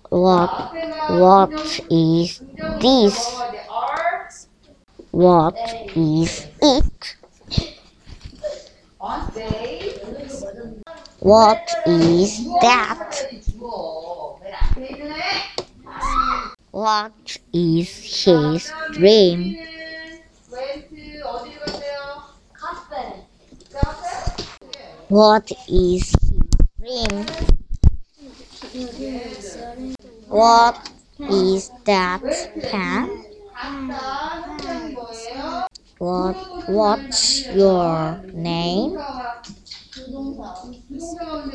What is this? What is it? What is that? What is his dream? What is his dream? What is that pen? What's your name?